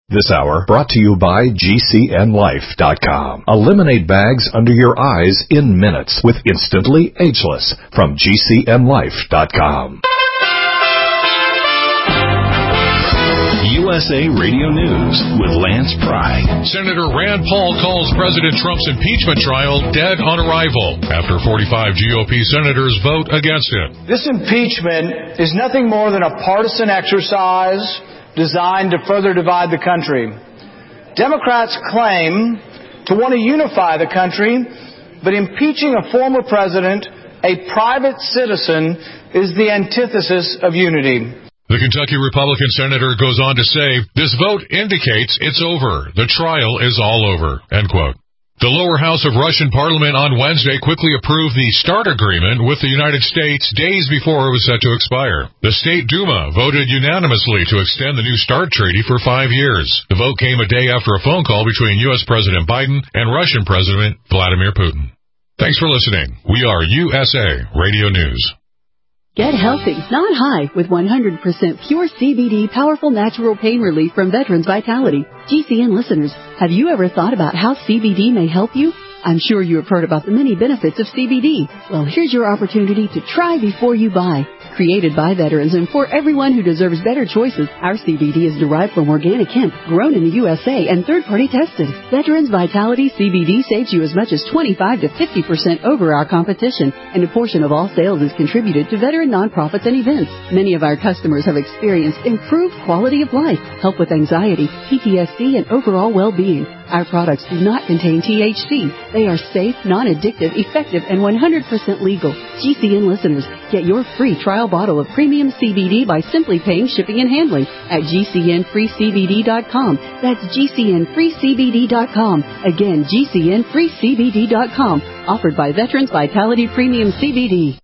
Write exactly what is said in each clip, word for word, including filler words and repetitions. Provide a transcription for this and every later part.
This hour brought to you by G C N Life dot com. Eliminate bags under your eyes in minutes with Instantly Ageless from G C N Life dot com. U S A Radio News with Lance Pry. Senator Rand Paul calls President Trump's impeachment trial dead on arrival after forty-five G O P senators vote against it. This impeachment is nothing more than a partisan exercise designed to further divide the country. Democrats claim to want to unify the country, but impeaching a former president, a private citizen, is the antithesis of unity. The Kentucky Republican senator goes on to say, this vote indicates it's over. The trial is all over, end quote. The lower house of Russian parliament on Wednesday quickly approved the START agreement with the United States days before it was set to expire. The State Duma voted unanimously to extend the new START treaty for five years. The vote came a day after a phone call between U S President Biden and Russian President Vladimir Putin. Thanks for listening. We are U S A Radio News. Get healthy, not high, with one hundred percent pure C B D powerful natural pain relief from Veterans Vitality. G C N listeners, have you ever thought about how C B D may help you? I'm sure you have heard about the many benefits of C B D. Well, here's your opportunity to try before you buy. Created by veterans and for everyone who deserves better choices, our C B D is derived from organic hemp, grown in the U S A, and third-party tested. Veterans Vitality C B D saves you as much as twenty-five to fifty percent over our competition, and a portion of all sales is contributed to veteran nonprofits and events. Many of our customers have experienced improved quality of life, help with anxiety, P T S D, and overall well-being. Our products do not contain T H C. They are safe, non-addictive, effective, and one hundred percent legal. G C N listeners, get your free trial bottle of premium C B D by simply paying shipping and handling at G C N free C B D dot com. That's G C N free C B D dot com. Again, G C N free C B D dot com. Offered by Veterans Vitality Premium C B D.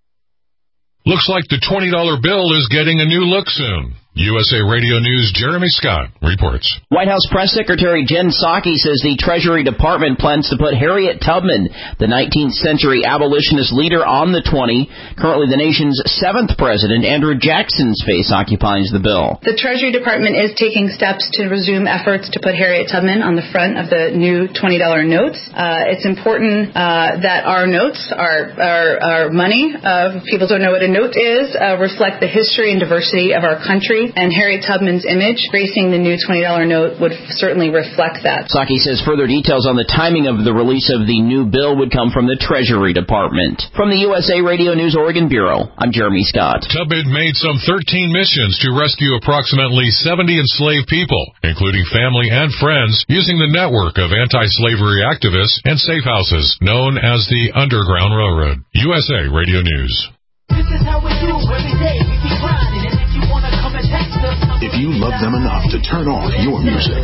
Looks like the twenty dollar bill is getting a new look soon. U S A Radio News' Jeremy Scott reports. White House Press Secretary Jen Psaki says the Treasury Department plans to put Harriet Tubman, the nineteenth century abolitionist leader, on the twenty. Currently, the nation's seventh president, Andrew Jackson's face occupies the bill. The Treasury Department is taking steps to resume efforts to put Harriet Tubman on the front of the new twenty dollar notes. Uh, it's important uh, that our notes, our, our, our money, uh, people don't know what a note is, uh, reflect the history and diversity of our country. And Harriet Tubman's image, gracing the new twenty dollar note, would certainly reflect that. Psaki says further details on the timing of the release of the new bill would come from the Treasury Department. From the U S A Radio News Oregon Bureau, I'm Jeremy Scott. Tubman made some thirteen missions to rescue approximately seventy enslaved people, including family and friends, using the network of anti-slavery activists and safe houses known as the Underground Railroad. U S A Radio News. This is how we do every day. We keep grinding, and if you want to come and text us, if you love them enough to turn off your music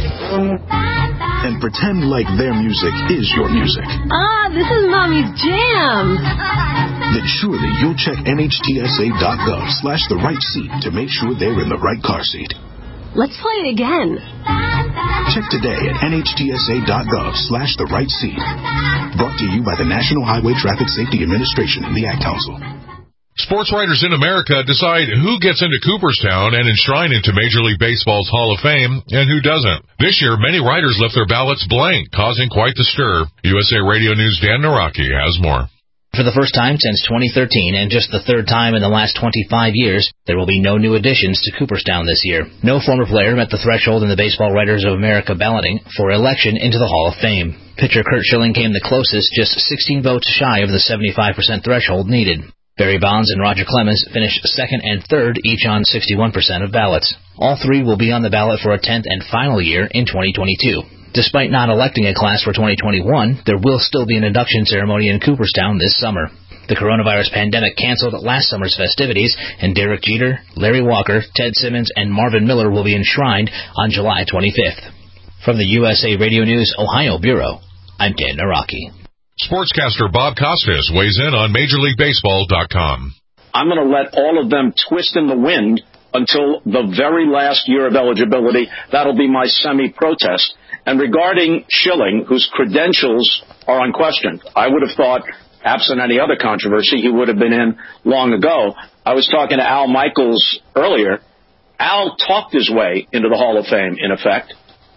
and pretend like their music is your music. Ah, this is Mommy's jam. Then surely you'll check N H T S A dot gov slash the right seat to make sure they're in the right car seat. Let's play it again. Check today at N H T S A dot gov slash the right seat. Brought to you by the National Highway Traffic Safety Administration and the Ad Council. Sports writers in America decide who gets into Cooperstown and enshrined into Major League Baseball's Hall of Fame and who doesn't. This year, many writers left their ballots blank, causing quite the stir. U S A Radio News' Dan Naraki has more. For the first time since twenty thirteen, and just the third time in the last twenty-five years, there will be no new additions to Cooperstown this year. No former player met the threshold in the Baseball Writers of America balloting for election into the Hall of Fame. Pitcher Curt Schilling came the closest, just sixteen votes shy of the seventy-five percent threshold needed. Barry Bonds and Roger Clemens finished second and third, each on sixty-one percent of ballots. All three will be on the ballot for a tenth and final year in twenty twenty-two. Despite not electing a class for twenty twenty-one, there will still be an induction ceremony in Cooperstown this summer. The coronavirus pandemic canceled last summer's festivities, and Derek Jeter, Larry Walker, Ted Simmons, and Marvin Miller will be enshrined on July twenty-fifth. From the U S A Radio News Ohio Bureau, I'm Dan Naraki. Sportscaster Bob Costas weighs in on Major League Baseball dot com. I'm going to let all of them twist in the wind until the very last year of eligibility. That'll be my semi-protest. And regarding Schilling, whose credentials are unquestioned, I would have thought, absent any other controversy, he would have been in long ago. I was talking to Al Michaels earlier. Al talked his way into the Hall of Fame, in effect.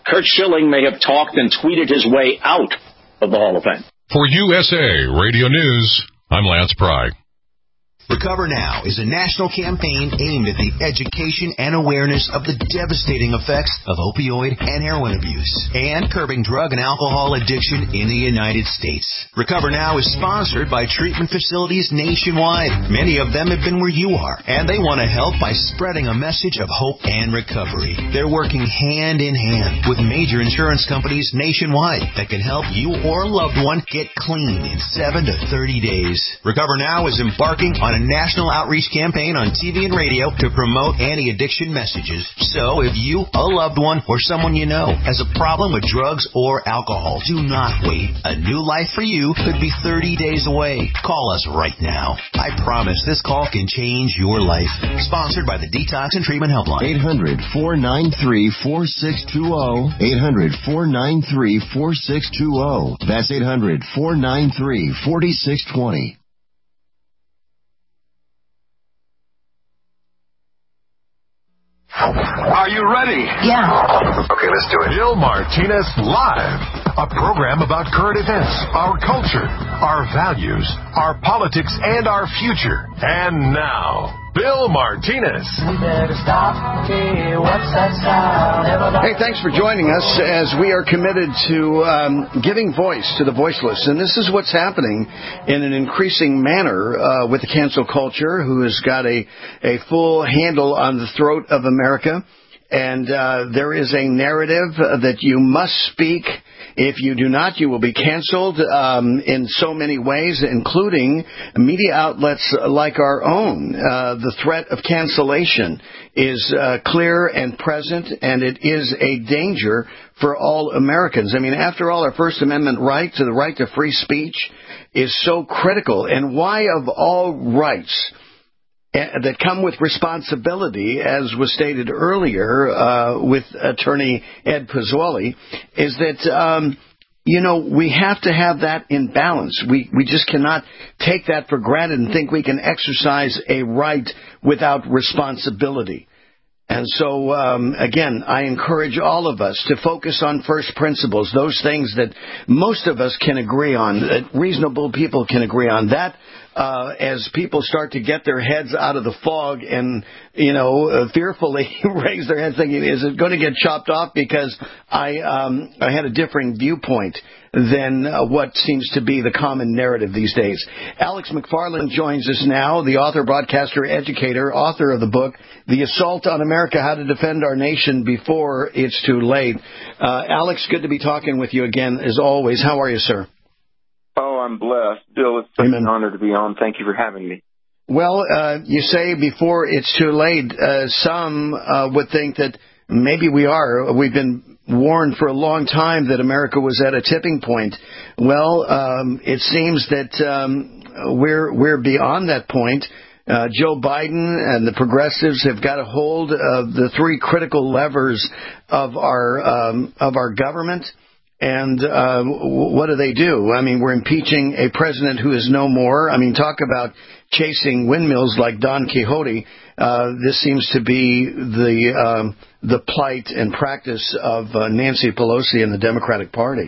Curt Schilling may have talked and tweeted his way out of the Hall of Fame. For U S A Radio News, I'm Lance Pry. Recover Now is a national campaign aimed at the education and awareness of the devastating effects of opioid and heroin abuse and curbing drug and alcohol addiction in the United States. Recover Now is sponsored by treatment facilities nationwide. Many of them have been where you are, and they want to help by spreading a message of hope and recovery. They're working hand in hand with major insurance companies nationwide that can help you or a loved one get clean in seven to thirty days. Recover Now is embarking on a national outreach campaign on T V and radio to promote anti-addiction messages. So if you, a loved one, or someone you know has a problem with drugs or alcohol, do not wait. A new life for you could be thirty days away. Call us right now. I promise this call can change your life. Sponsored by the Detox and Treatment Helpline. eight hundred, four nine three, four six two zero. eight hundred, four nine three, four six two zero. That's eight hundred, four nine three, four six two zero. Are you ready? Yeah. Okay, let's do it. Bill Martinez Live, a program about current events, our culture, our values, our politics, and our future. And now, Bill Martinez. We better stop. Okay, what's that sound? Hey, thanks for joining us as we are committed to um, giving voice to the voiceless. And this is what's happening in an increasing manner uh, with the cancel culture, who has got a, a full handle on the throat of America. And uh, there is a narrative that you must speak. If you do not, you will be canceled um, in so many ways, including media outlets like our own. Uh, the threat of cancellation is uh, clear and present, and it is a danger for all Americans. I mean, after all, our First Amendment right to the right to free speech is so critical. And why, of all rights that come with responsibility, as was stated earlier uh, with Attorney Ed Pizzuoli, is that, um, you know, we have to have that in balance. We, we just cannot take that for granted and think we can exercise a right without responsibility. And so, um, again, I encourage all of us to focus on first principles, those things that most of us can agree on, that reasonable people can agree on. That Uh, as people start to get their heads out of the fog and, you know, uh, fearfully raise their heads thinking, is it going to get chopped off because I um, I had a differing viewpoint than uh, what seems to be the common narrative these days. Alex McFarland joins us now, the author, broadcaster, educator, author of the book, The Assault on America, How to Defend Our Nation Before It's Too Late. Uh, Alex, good to be talking with you again, as always. How are you, sir? Oh, I'm blessed. Bill, it's such an honor to be on. Thank you for having me. Well, uh, you say before it's too late. Uh, some uh, would think that maybe we are. We've been warned for a long time that America was at a tipping point. Well, um, it seems that um, we're we're beyond that point. Uh, Joe Biden and the progressives have got a hold of the three critical levers of our um, of our government. And uh, what do they do? I mean, we're impeaching a president who is no more. I mean, talk about chasing windmills like Don Quixote. Uh, this seems to be the um, the plight and practice of uh, Nancy Pelosi and the Democratic Party.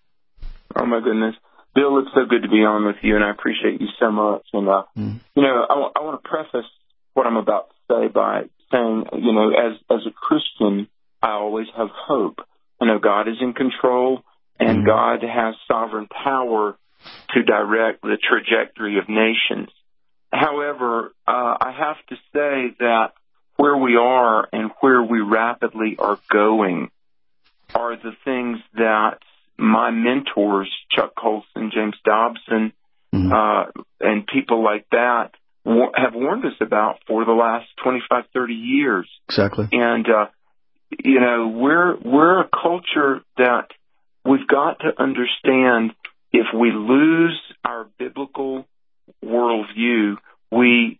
Oh, my goodness. Bill, it's so good to be on with you, and I appreciate you so much. And, uh, mm. you know, I, w- I want to preface what I'm about to say by saying, you know, as, as a Christian, I always have hope. I know God is in control, and mm-hmm. God has sovereign power to direct the trajectory of nations. However, uh, I have to say that where we are and where we rapidly are going are the things that my mentors, Chuck Colson, James Dobson, mm-hmm. uh, and people like that wa- have warned us about for the last twenty-five, thirty years. Exactly. And, uh, you know, we're we're a culture that we've got to understand if we lose our biblical worldview, we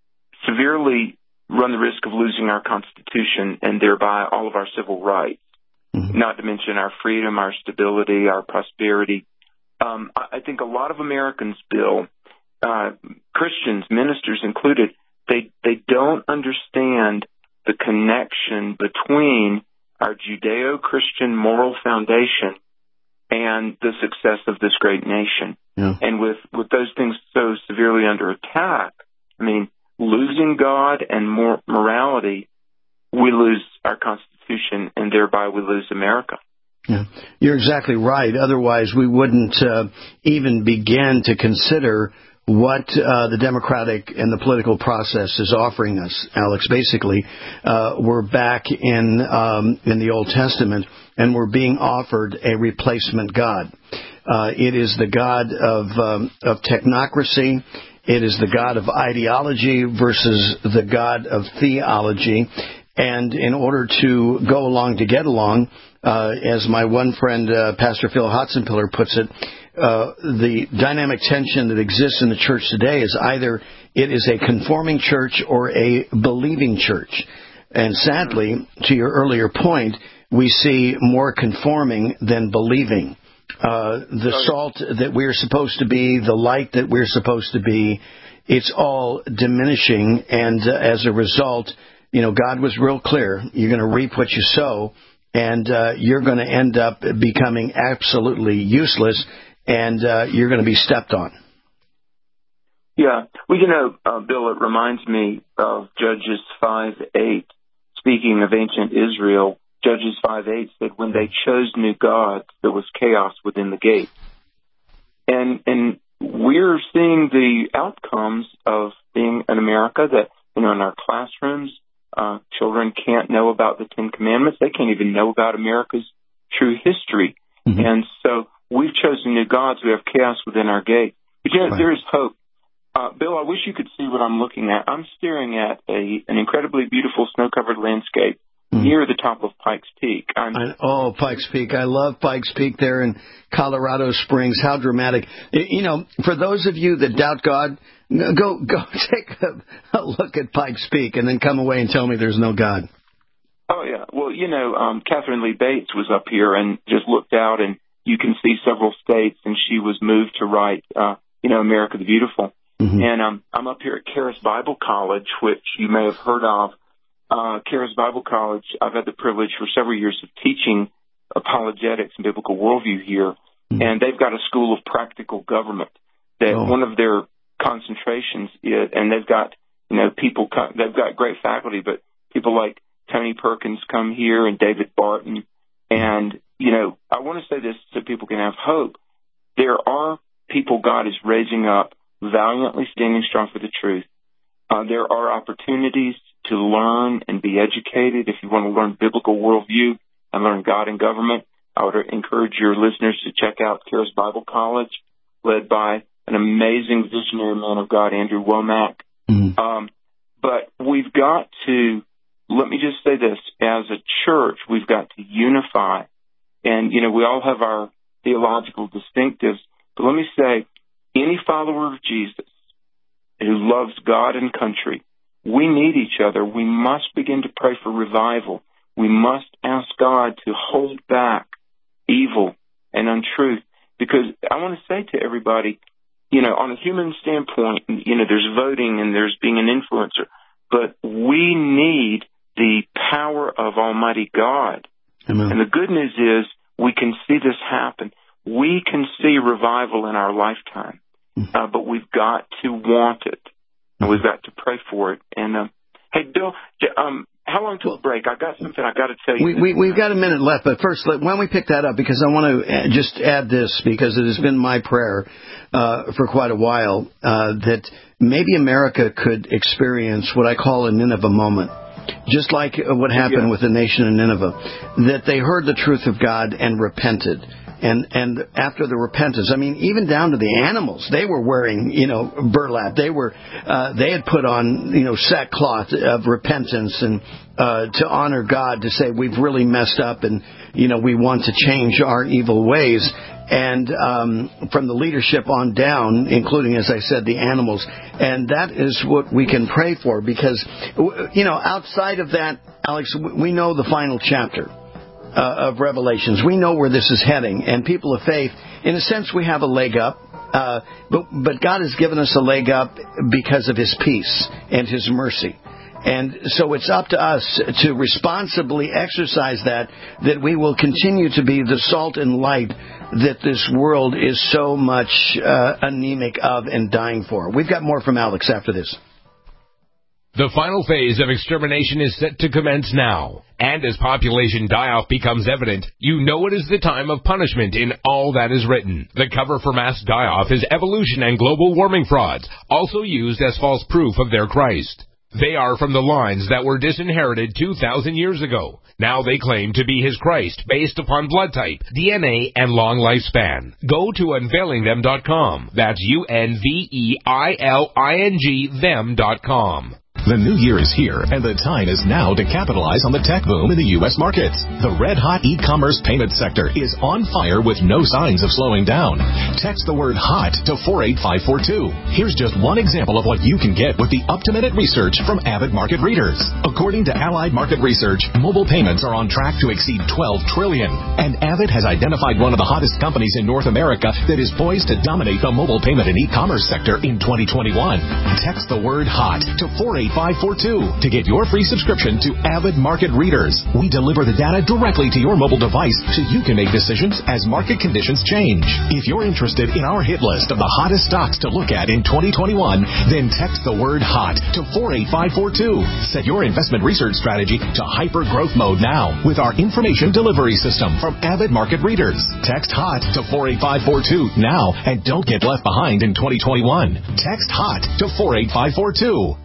severely run the risk of losing our Constitution and thereby all of our civil rights, mm-hmm. not to mention our freedom, our stability, our prosperity. Um, I think a lot of Americans, Bill, uh, Christians, ministers included, they they don't understand the connection between our Judeo-Christian moral foundation and the success of this great nation. Yeah. And with, with those things so severely under attack, I mean, losing God and mor- morality, we lose our Constitution, and thereby we lose America. Yeah, you're exactly right. Otherwise, we wouldn't uh, even begin to consider what uh, the democratic and the political process is offering us, Alex. Basically, uh, we're back in um, in the Old Testament, and we're being offered a replacement God. Uh, it is the God of um, of technocracy. It is the God of ideology versus the God of theology. And in order to go along to get along, uh, as my one friend, uh, Pastor Phil Hotzenpiller puts it, uh, the dynamic tension that exists in the church today is either it is a conforming church or a believing church. And sadly, to your earlier point, we see more conforming than believing. Uh, the salt that we're supposed to be, the light that we're supposed to be, it's all diminishing. And uh, as a result, you know, God was real clear. You're going to reap what you sow, and uh, you're going to end up becoming absolutely useless, and uh, you're going to be stepped on. Yeah. Well, you know, uh, Bill, it reminds me of Judges five eight. Speaking of ancient Israel, Judges five eight said when they chose new gods, there was chaos within the gate. And and we're seeing the outcomes of being in America that, you know, in our classrooms, Uh, children can't know about the Ten Commandments. They can't even know about America's true history. Mm-hmm. And so we've chosen new gods. We have chaos within our gate. But, you know, right. There is hope. Uh, Bill, I wish you could see what I'm looking at. I'm staring at a an incredibly beautiful snow-covered landscape mm-hmm. near the top of Pikes Peak. I'm, I, oh, Pikes Peak. I love Pikes Peak there in Colorado Springs. How dramatic. You know, for those of you that doubt God, Go go take a, a look at Pikes Peak and then come away and tell me there's no God. Oh, yeah. Well, you know, um, Catherine Lee Bates was up here and just looked out, and you can see several states, and she was moved to write, uh, you know, America the Beautiful. Mm-hmm. And um, I'm up here at Charis Bible College, which you may have heard of. Uh, Charis Bible College, I've had the privilege for several years of teaching apologetics and biblical worldview here, mm-hmm. and they've got a school of practical government that oh. one of their concentrations is, and they've got, you know, people, they've got great faculty, but people like Tony Perkins come here and David Barton. And, you know, I want to say this so people can have hope. There are people God is raising up, valiantly standing strong for the truth. Uh, there are opportunities to learn and be educated. If you want to learn biblical worldview and learn God and government, I would encourage your listeners to check out Charis Bible College, led by an amazing visionary man of God, Andrew Womack. Mm-hmm. Um, but we've got to, let me just say this, as a church, we've got to unify. And, you know, we all have our theological distinctives. But let me say, any follower of Jesus who loves God and country, we need each other. We must begin to pray for revival. We must ask God to hold back evil and untruth. Because I want to say to everybody, you know, on a human standpoint, you know, there's voting and there's being an influencer, but we need the power of Almighty God. Amen. And the good news is we can see this happen. We can see revival in our lifetime, uh, but we've got to want it, and we've got to pray for it. And, um, hey, Bill, um, how long till break? I got something I got to tell you. We, we, we've got a minute left, but first, why don't we pick that up? Because I want to just add this, because it has been my prayer uh, for quite a while uh, that maybe America could experience what I call a Nineveh moment. Just like what happened yeah. with the nation of Nineveh, that they heard the truth of God and repented. And and after the repentance, I mean, even down to the animals, they were wearing, you know, burlap. They were, uh, they had put on, you know, sackcloth of repentance and uh, to honor God, to say we've really messed up and, you know, we want to change our evil ways. And um, from the leadership on down, including, as I said, the animals. And that is what we can pray for, because, you know, outside of that, Alex, we know the final chapter uh, of Revelations. We know where this is heading. And people of faith, in a sense, we have a leg up. Uh, but, but God has given us a leg up because of His peace and His mercy. And so it's up to us to responsibly exercise that, that we will continue to be the salt and light that this world is so much uh, anemic of and dying for. We've got more from Alex after this. The final phase of extermination is set to commence now. And as population die-off becomes evident, you know it is the time of punishment in all that is written. The cover for mass die-off is evolution and global warming frauds, also used as false proof of their Christ. They are from the lines that were disinherited two thousand years ago. Now they claim to be his Christ based upon blood type, D N A, and long lifespan. Go to unveiling them dot com. That's U N V E I L I N G them dot com. The new year is here, and the time is now to capitalize on the tech boom in the U S markets. The red-hot e-commerce payment sector is on fire with no signs of slowing down. Text the word HOT to four eight five four two. Here's just one example of what you can get with the up-to-minute research from Avid Market Readers. According to Allied Market Research, mobile payments are on track to exceed twelve trillion dollars, and Avid has identified one of the hottest companies in North America that is poised to dominate the mobile payment and e-commerce sector in twenty twenty-one. Text the word HOT to four eight five four two to get your free subscription to Avid Market Readers. We deliver the data directly to your mobile device so you can make decisions as market conditions change. If you're interested in our hit list of the hottest stocks to look at in twenty twenty-one, then text the word HOT to four eight five four two. Set your investment research strategy to hyper growth mode now with our information delivery system from Avid Market Readers. Text HOT to four eight five four two now and don't get left behind in twenty twenty-one. Text HOT to four eight five four two.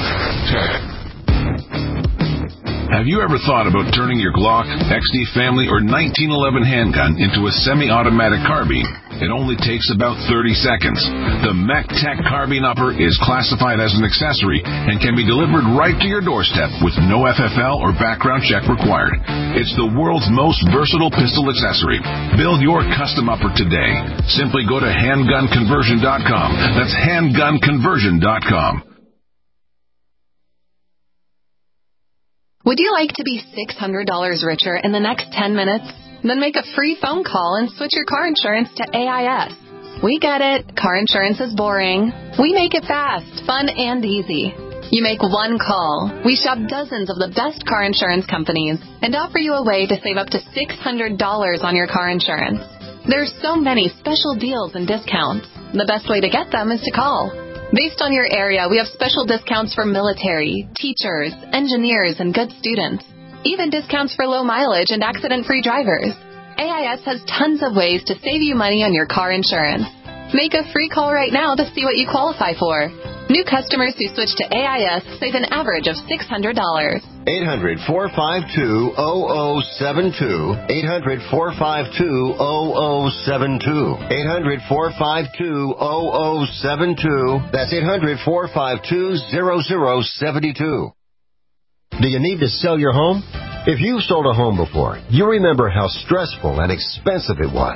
Have you ever thought about turning your Glock, X D Family, or nineteen eleven handgun into a semi-automatic carbine? It only takes about thirty seconds. The MechTech Carbine Upper is classified as an accessory and can be delivered right to your doorstep with no F F L or background check required. It's the world's most versatile pistol accessory. Build your custom upper today. Simply go to handgun conversion dot com. That's handgun conversion dot com. Would you like to be six hundred dollars richer in the next ten minutes? Then make a free phone call and switch your car insurance to A I S. We get it. Car insurance is boring. We make it fast, fun, and easy. You make one call. We shop dozens of the best car insurance companies and offer you a way to save up to six hundred dollars on your car insurance. There's so many special deals and discounts. The best way to get them is to call. Based on your area, we have special discounts for military, teachers, engineers, and good students. Even discounts for low mileage and accident-free drivers. A I S has tons of ways to save you money on your car insurance. Make a free call right now to see what you qualify for. New customers who switch to A I S save an average of six hundred dollars. eight hundred, four five two, zero zero seven two. eight hundred, four five two, zero zero seven two. eight hundred, four five two, zero zero seven two. That's eight hundred, four five two, zero zero seven two. Do you need to sell your home? If you've sold a home before, you remember how stressful and expensive it was.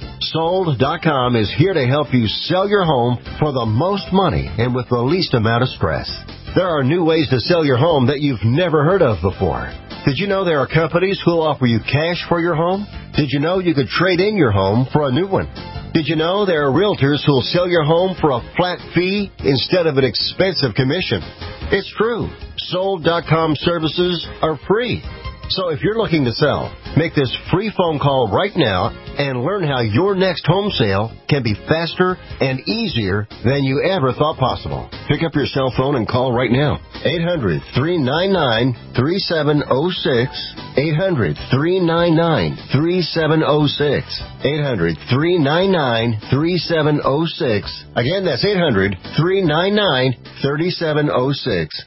Sold dot com is here to help you sell your home for the most money and with the least amount of stress. There are new ways to sell your home that you've never heard of before. Did you know there are companies who will offer you cash for your home? Did you know you could trade in your home for a new one? Did you know there are realtors who will sell your home for a flat fee instead of an expensive commission? It's true. Sold dot com services are free. So if you're looking to sell, make this free phone call right now and learn how your next home sale can be faster and easier than you ever thought possible. Pick up your cell phone and call right now. eight hundred, three nine nine, three seven zero six. eight hundred, three nine nine, three seven zero six. eight hundred, three nine nine, three seven zero six. Again, that's eight hundred, three nine nine, three seven zero six.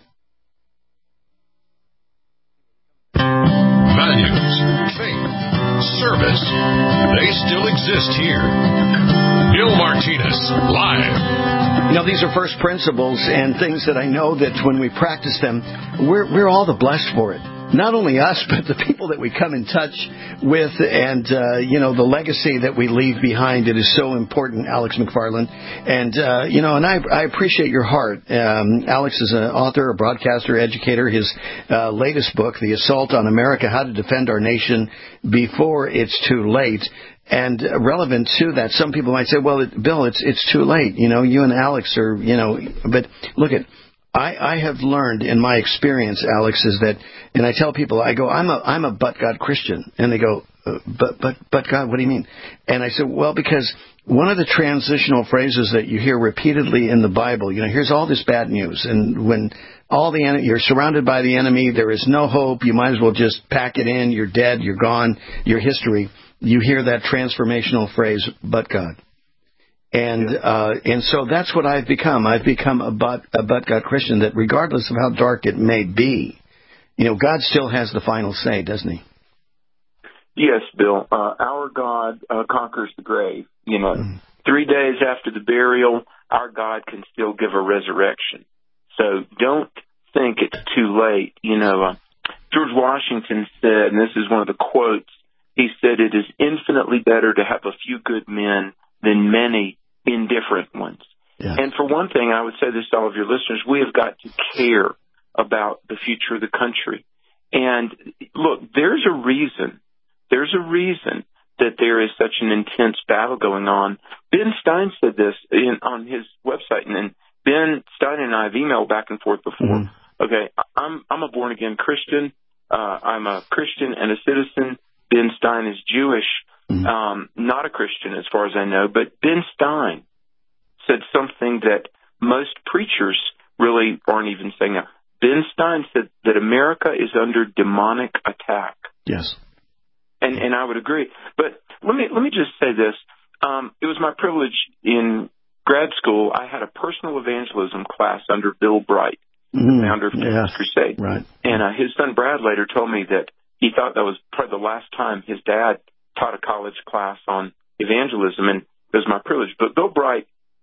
Values, faith, service, they still exist here. Bill Martinez, live. You know, these are first principles and things that I know that when we practice them, we're, we're all the blessed for it. Not only us, but the people that we come in touch with and, uh, you know, the legacy that we leave behind. It is so important, Alex McFarland. And, uh, you know, and I, I appreciate your heart. Um, Alex is an author, a broadcaster, educator. His uh, latest book, The Assault on America, How to Defend Our Nation Before It's Too Late. And relevant to that, some people might say, well, it, Bill, it's it's too late. You know, you and Alex are, you know, but look at, I, I have learned in my experience, Alex, is that, and I tell people, I go, I'm a I'm a but God Christian, and they go, uh, but but but God, what do you mean? And I said, well, because one of the transitional phrases that you hear repeatedly in the Bible, you know, here's all this bad news, and when all the en- you're surrounded by the enemy, there is no hope. You might as well just pack it in. You're dead. You're gone. Your history. You hear that transformational phrase, but God. And uh, and so that's what I've become. I've become a but, a but God Christian, that regardless of how dark it may be, you know, God still has the final say, doesn't he? Yes, Bill. Uh, our God uh, conquers the grave. You know, mm. three days after the burial, our God can still give a resurrection. So don't think it's too late. You know, uh, George Washington said, and this is one of the quotes, he said, it is infinitely better to have a few good men than many indifferent ones. Yeah. And for one thing, I would say this to all of your listeners, we have got to care about the future of the country. And look, there's a reason, there's a reason that there is such an intense battle going on. Ben Stein said this in, on his website, and then Ben Stein and I have emailed back and forth before. Mm-hmm. Okay, I'm, I'm a born-again Christian. Uh, I'm a Christian and a citizen. Ben Stein is Jewish. Mm-hmm. Um, not a Christian as far as I know, but Ben Stein said something that most preachers really aren't even saying now. Ben Stein said that America is under demonic attack. Yes. And and I would agree. But let me let me just say this. Um, it was my privilege in grad school. I had a personal evangelism class under Bill Bright, mm-hmm. the founder of Campus yes. Crusade. Right. And uh, his son Brad later told me that he thought that was probably the last time his dad taught a college class on evangelism, and it was my privilege. But Bill Bright,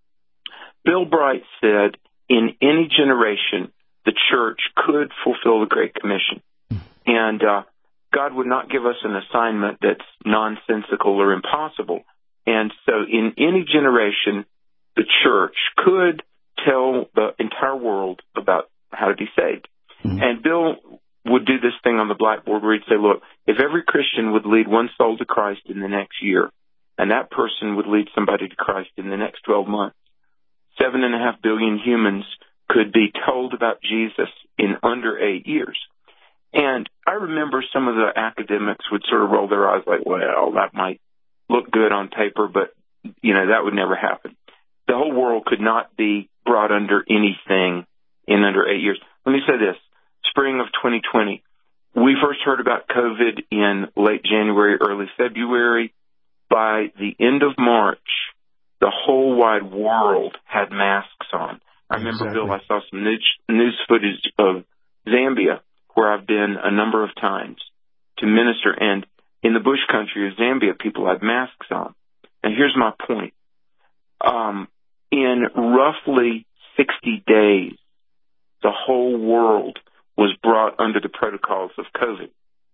Bill Bright said, in any generation, the church could fulfill the Great Commission. And uh, God would not give us an assignment that's nonsensical or impossible. And so in any generation, the church could tell the entire world about how to be saved. Mm-hmm. And Bill would do this thing on the blackboard where he'd say, look, if every Christian would lead one soul to Christ in the next year, and that person would lead somebody to Christ in the next twelve months, seven and a half billion humans could be told about Jesus in under eight years. And I remember some of the academics would sort of roll their eyes like, well, that might look good on paper, but, you know, that would never happen. The whole world could not be brought under anything in under eight years. Let me say this. Spring of twenty twenty, we first heard about COVID in late January, early February. By the end of March, the whole wide world had masks on. I remember, exactly. Bill, I saw some news, news footage of Zambia, where I've been a number of times to minister. And in the bush country of Zambia, people had masks on. And here's my point. Um, in roughly sixty days, the whole world was brought under the protocols of COVID.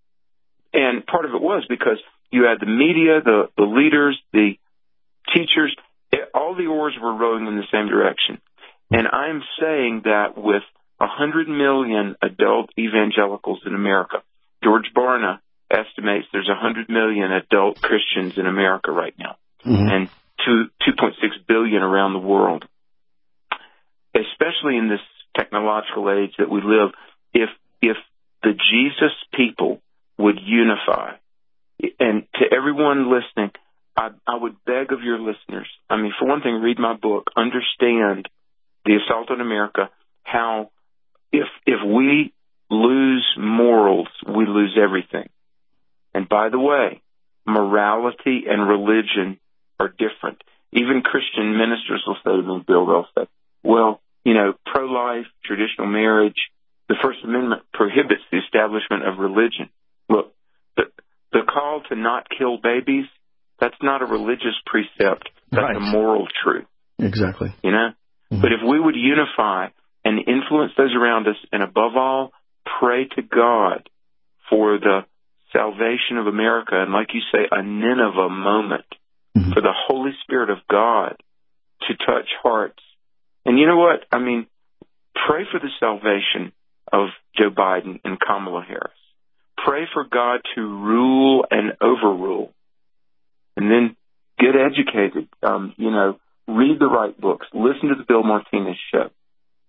And part of it was because you had the media, the, the leaders, the teachers, it, all the oars were rowing in the same direction. And I'm saying that with one hundred million adult evangelicals in America. George Barna estimates there's one hundred million adult Christians in America right now, mm-hmm. and two, 2.6 billion around the world. Especially in this technological age that we live, if if the Jesus people would unify, and to everyone listening, I, I would beg of your listeners, I mean, for one thing, read my book, understand The Assault on America, how if if we lose morals, we lose everything. And by the way, morality and religion are different. Even Christian ministers will say to me, Bill, they'll say, well, you know, pro-life, traditional marriage, the First Amendment prohibits the establishment of religion. Look, the, the call to not kill babies, that's not a religious precept. That's right. A moral truth. Exactly. You know? Mm-hmm. But if we would unify and influence those around us, and above all, pray to God for the salvation of America, and like you say, a Nineveh moment, mm-hmm. for the Holy Spirit of God to touch hearts. And you know what? I mean, pray for the salvation of Joe Biden and Kamala Harris. Pray for God to rule and overrule. And then get educated. Um, you know, read the right books. Listen to the Bill Martinez show.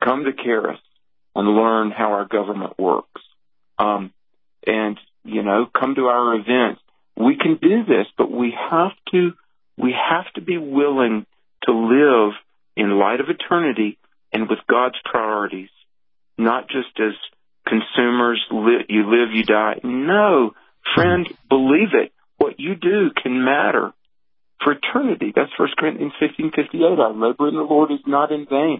come to Karis and learn how our government works. Um, and, you know, come to our events. We can do this, but we have to, we have to be willing to live in light of eternity and with God's priorities, not just as consumers, li- you live, you die. No, friend, believe it. What you do can matter for eternity. That's First Corinthians fifteen fifty-eight. Our labor in the Lord is not in vain.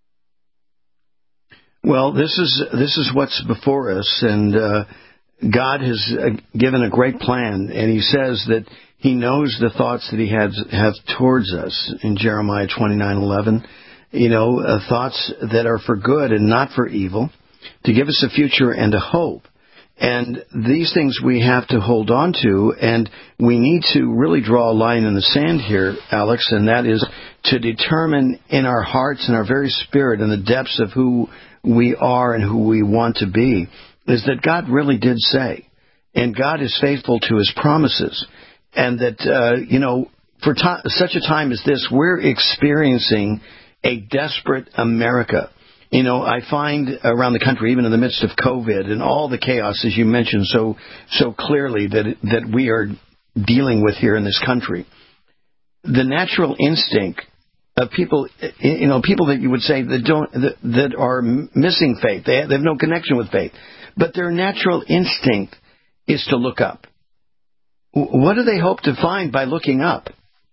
Well, this is this is what's before us, and uh, God has uh, given a great plan, and He says that He knows the thoughts that He has has towards us in Jeremiah twenty-nine eleven. You know, uh, thoughts that are for good and not for evil, to give us a future and a hope. And these things we have to hold on to, and we need to really draw a line in the sand here, Alex, and that is to determine in our hearts and our very spirit and the depths of who we are and who we want to be, is that God really did say, and God is faithful to His promises, and that, uh, you know, for to- such a time as this, we're experiencing a desperate America. You know, I find around the country, even in the midst of COVID and all the chaos, as you mentioned so so clearly, that that we are dealing with here in this country, the natural instinct of people, you know, people that you would say that don't that, that are missing faith, they have, they have no connection with faith, but their natural instinct is to look up. What do they hope to find by looking up?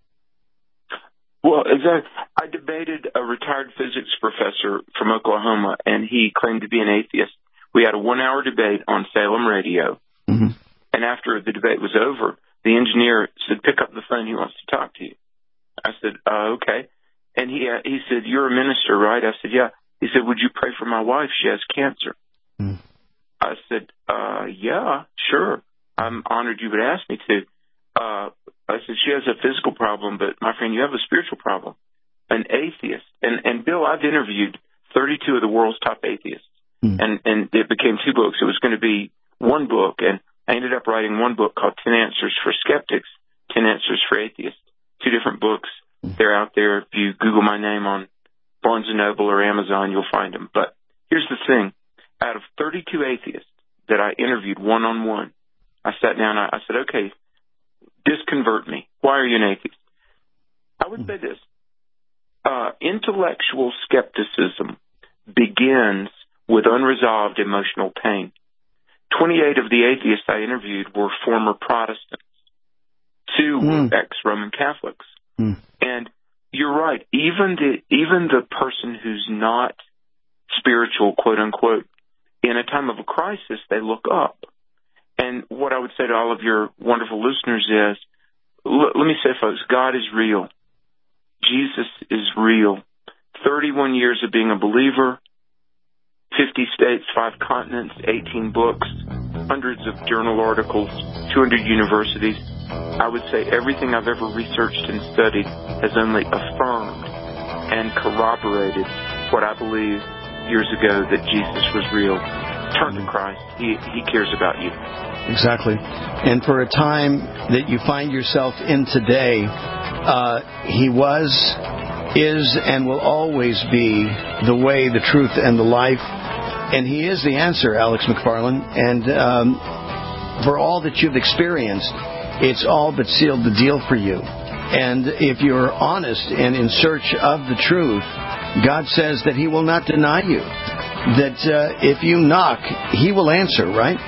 Well, exactly. I debated a retired physics professor from Oklahoma, and he claimed to be an atheist. We had a one-hour debate on Salem radio, mm-hmm. and after the debate was over, the engineer said, "Pick up the phone. He wants to talk to you." I said, uh, "Okay." And he uh, he said, "You're a minister, right?" I said, "Yeah." He said, "Would you pray for my wife? She has cancer." Mm. I said, uh, "Yeah, sure. I'm honored you would ask me to." Uh, I said, "She has a physical problem, but my friend, you have a spiritual problem." An atheist. And, and Bill, I've interviewed thirty-two of the world's top atheists. Mm. And, and it became two books. It was going to be one book, and I ended up writing one book called ten Answers for Skeptics, ten Answers for Atheists. Two different books. Mm. They're out there. If you Google my name on Barnes and Noble or Amazon, you'll find them. But here's the thing. Out of thirty-two atheists that I interviewed one-on-one, I sat down and I, I said, "Okay, disconvert me. Why are you an atheist?" I would say this. Uh, intellectual skepticism begins with unresolved emotional pain. twenty-eight of the atheists I interviewed were former Protestants. Two mm. were ex-Roman Catholics. Mm. And you're right. Even the, even the person who's not spiritual, quote unquote, in a time of a crisis, they look up. And what I would say to all of your wonderful listeners is, l- let me say, folks, God is real. Jesus is real. thirty-one years of being a believer, fifty states, five continents, eighteen books, hundreds of journal articles, two hundred universities. I would say everything I've ever researched and studied has only affirmed and corroborated what I believed years ago, that Jesus was real. Turn to Christ. He, he cares about you. Exactly. And for a time that you find yourself in today, uh, He was, is, and will always be the way, the truth, and the life. And He is the answer, Alex McFarland. And um, for all that you've experienced, it's all but sealed the deal for you. And if you're honest and in search of the truth, God says that He will not deny you. That uh, if you knock, He will answer, right?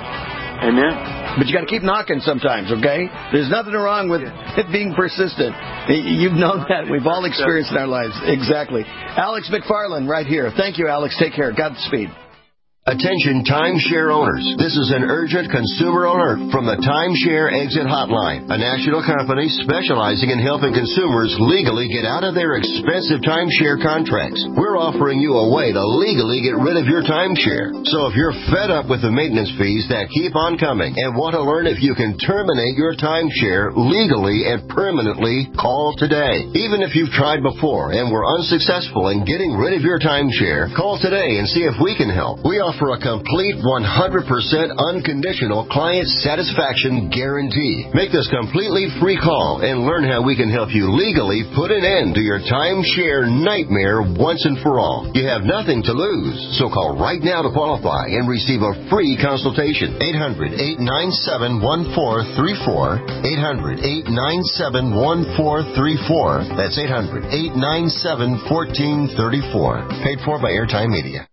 Amen. But you got to keep knocking sometimes, okay? There's nothing wrong with it being persistent. You've known that. We've all experienced in our lives. Exactly. Alex McFarland right here. Thank you, Alex. Take care. Godspeed. Attention timeshare owners. This is an urgent consumer alert from the Timeshare Exit Hotline, a national company specializing in helping consumers legally get out of their expensive timeshare contracts. We're offering you a way to legally get rid of your timeshare. So if you're fed up with the maintenance fees that keep on coming and want to learn if you can terminate your timeshare legally and permanently, call today. Even if you've tried before and were unsuccessful in getting rid of your timeshare, call today and see if we can help. We offer offer a complete one hundred percent unconditional client satisfaction guarantee. Make this completely free call and learn how we can help you legally put an end to your timeshare nightmare once and for all. You have nothing to lose, so call right now to qualify and receive a free consultation. eight hundred, eight nine seven, one four three four. eight hundred, eight nine seven, one four three four. That's eight hundred, eight nine seven, one four three four. Paid for by Airtime Media.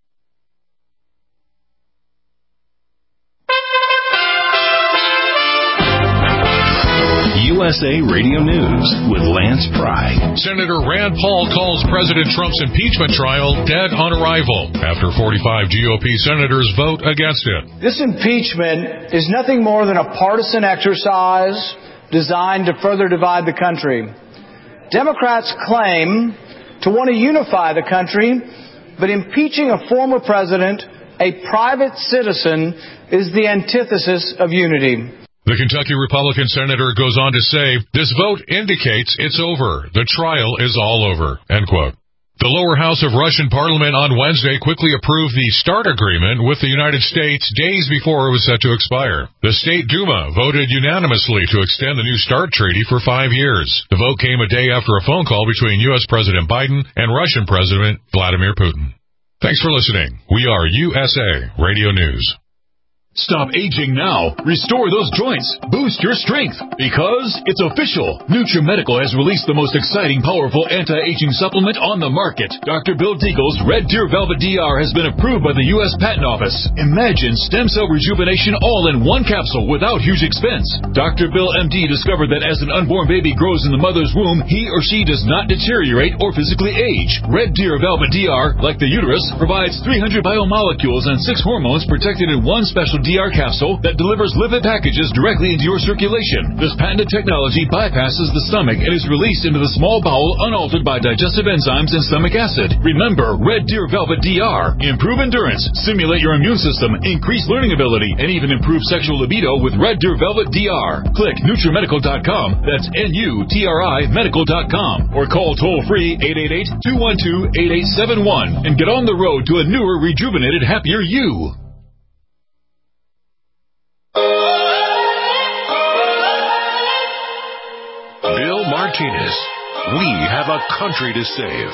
U S A Radio News with Lance Pry. Senator Rand Paul calls President Trump's impeachment trial dead on arrival after forty-five G O P senators vote against it. This impeachment is nothing more than a partisan exercise designed to further divide the country. Democrats claim to want to unify the country, but impeaching a former president, a private citizen, is the antithesis of unity. The Kentucky Republican senator goes on to say, this vote indicates it's over. The trial is all over. End quote. The lower house of Russian parliament on Wednesday quickly approved the START agreement with the United States days before it was set to expire. The State Duma voted unanimously to extend the new START treaty for five years. The vote came a day after a phone call between U S President Biden and Russian President Vladimir Putin. Thanks for listening. We are U S A Radio News. Stop aging now. Restore those joints. Boost your strength. Because it's official. NutriMedical has released the most exciting, powerful anti-aging supplement on the market. Doctor Bill Deagle's Red Deer Velvet D R has been approved by the U S Patent Office. Imagine stem cell rejuvenation all in one capsule without huge expense. Doctor Bill M D discovered that as an unborn baby grows in the mother's womb, he or she does not deteriorate or physically age. Red Deer Velvet D R, like the uterus, provides three hundred biomolecules and six hormones protected in one special D R capsule that delivers lipid packages directly into your circulation. This patented technology bypasses the stomach and is released into the small bowel unaltered by digestive enzymes and stomach acid. Remember, Red Deer Velvet D R. Improve endurance, stimulate your immune system, increase learning ability, and even improve sexual libido with Red Deer Velvet D R. Click NutriMedical dot com. That's N U T R I medical dot com. Or call toll-free eight eight eight, two one two, eight eight seven one and get on the road to a newer, rejuvenated, happier you. Bill Martinez. We have a country to save.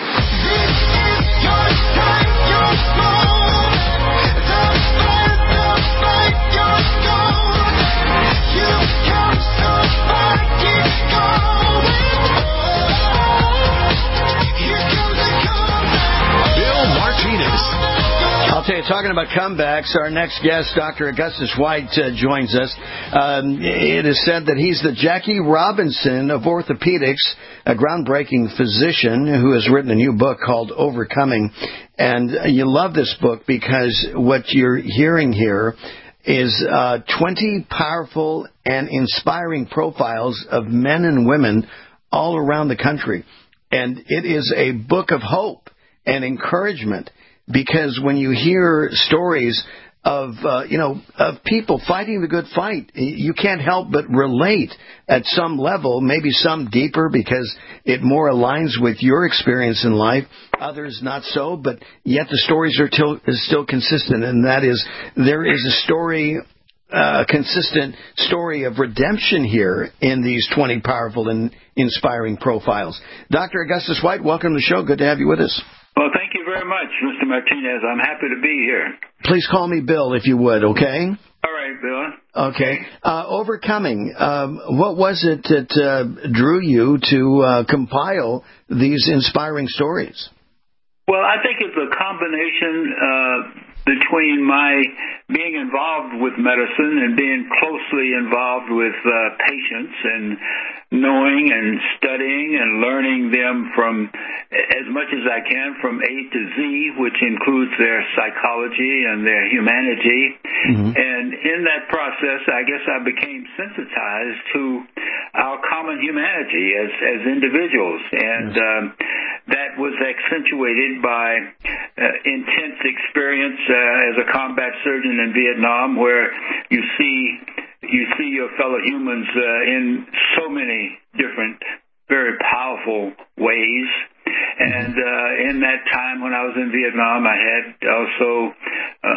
Bill Martinez. I'll tell you, talking about comebacks, our next guest, Doctor Augustus White, uh, joins us. Um, it is said that he's the Jackie Robinson of orthopedics, a groundbreaking physician who has written a new book called Overcoming. And you love this book because what you're hearing here is uh, twenty powerful and inspiring profiles of men and women all around the country. And it is a book of hope and encouragement. Because when you hear stories of, uh, you know, of people fighting the good fight, you can't help but relate at some level, maybe some deeper because it more aligns with your experience in life, others not so, but yet the stories are till, is still consistent, and that is there is a story, a uh, consistent story of redemption here in these twenty powerful and inspiring profiles. Doctor Augustus White, welcome to the show. Good to have you with us. Well, thank you very much, Mister Martinez. I'm happy to be here. Please call me Bill, if you would, okay? All right, Bill. Okay. Uh, overcoming, um, what was it that uh, drew you to uh, compile these inspiring stories? Well, I think it's a combination uh, between my being involved with medicine and being closely involved with uh, patients and knowing and studying and learning them from as much as I can from A to Z, which includes their psychology and their humanity. Mm-hmm. And in that process, I guess I became sensitized to our common humanity as, as individuals. And um, that was accentuated by uh, intense experience uh, as a combat surgeon in Vietnam, where you see you see your fellow humans uh, in so many different, very powerful ways. And uh, in that time when I was in Vietnam, I had also uh,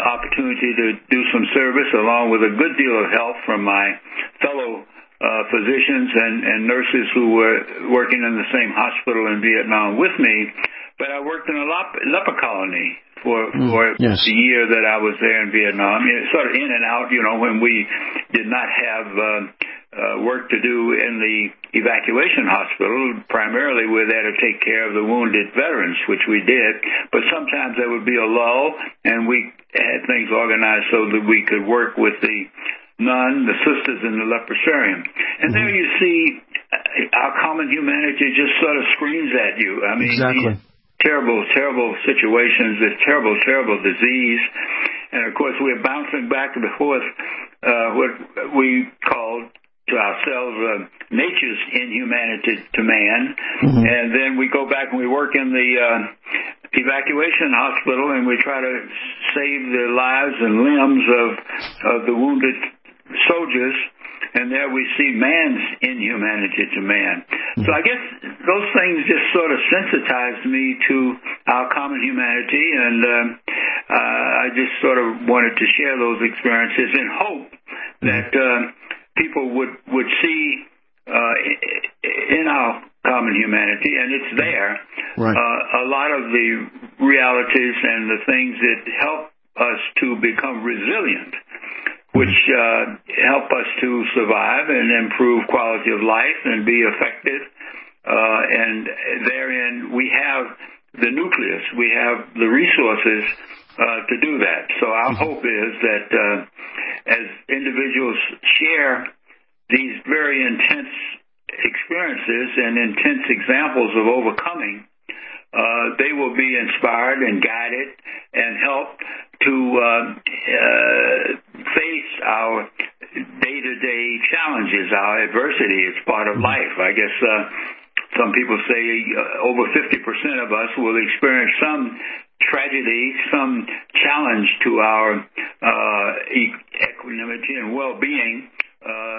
opportunity to do some service along with a good deal of help from my fellow uh, physicians and, and nurses who were working in the same hospital in Vietnam with me. But I worked in a leper colony for, mm, for yes. the year that I was there in Vietnam. It, sort of in and out, you know, when we did not have uh, uh, work to do in the evacuation hospital. Primarily we're there to take care of the wounded veterans, which we did. But sometimes there would be a lull, and we had things organized so that we could work with the nun, the sisters in the leprosarium. And mm-hmm. there you see our common humanity just sort of screams at you. I mean, exactly. terrible, terrible situations, this terrible, terrible disease. And, of course, we're bouncing back and forth uh, what we call to ourselves uh, nature's inhumanity to man. Mm-hmm. And then we go back and we work in the uh, evacuation hospital, and we try to save the lives and limbs of, of the wounded soldiers. And there we see man's inhumanity to man. So I guess those things just sort of sensitized me to our common humanity, and uh, uh, I just sort of wanted to share those experiences in hope that uh, people would, would see uh, in our common humanity, and it's there, right. uh, a lot of the realities and the things that help us to become resilient, which uh, help us to survive and improve quality of life and be effective. Uh, and therein we have the nucleus, we have the resources uh, to do that. So our mm-hmm. hope is that uh, as individuals share these very intense experiences and intense examples of overcoming, uh, they will be inspired and guided and help to uh, uh, face our day-to-day challenges, our adversity. It's part of life. I guess uh, some people say uh, over fifty percent of us will experience some tragedy, some challenge to our uh, equanimity and well-being uh,